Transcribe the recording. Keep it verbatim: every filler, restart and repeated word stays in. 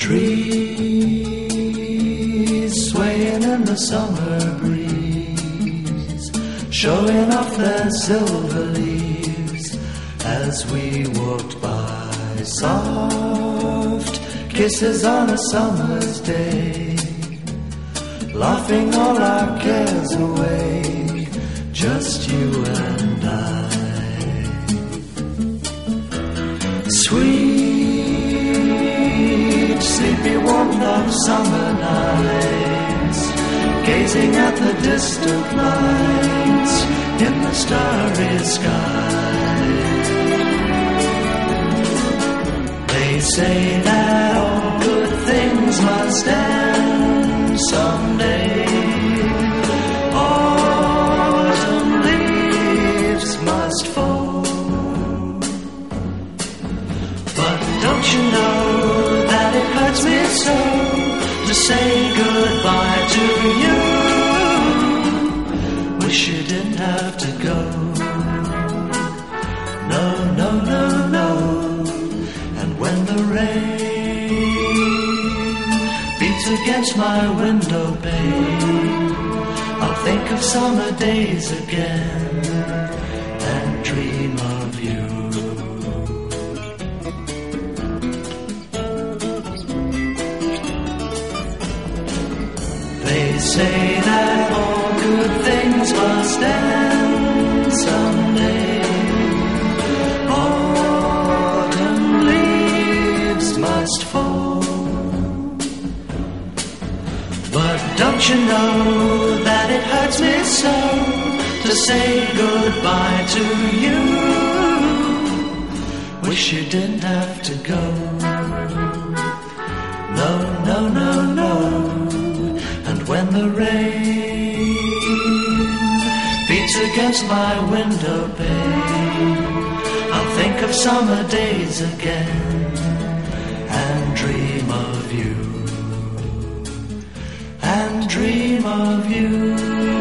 Trees swaying in the summer breeze, showing off their silver leaves as we walked by. Soft kisses on a summer's day, laughing all our cares away, just you and I. Sweet, sleepy warmth of summer nights, gazing at the distant lights in the starry sky. They say that all good things must end someday. Autumn leaves must fall. But don't you know that it hurts me so to say goodbye to you? Wish you didn't have to go. No, no, no, no. And when the rain beats against my window pane, I'll think of summer days again and dream of you. They say that all good things must end someday. Autumn leaves must fall. But don't you know that it hurts me so to say goodbye to you? Wish you didn't have to go. No, no, no, no. And when the rain beats against my window pane, I'll think of summer days again and dream of you. And dream of you.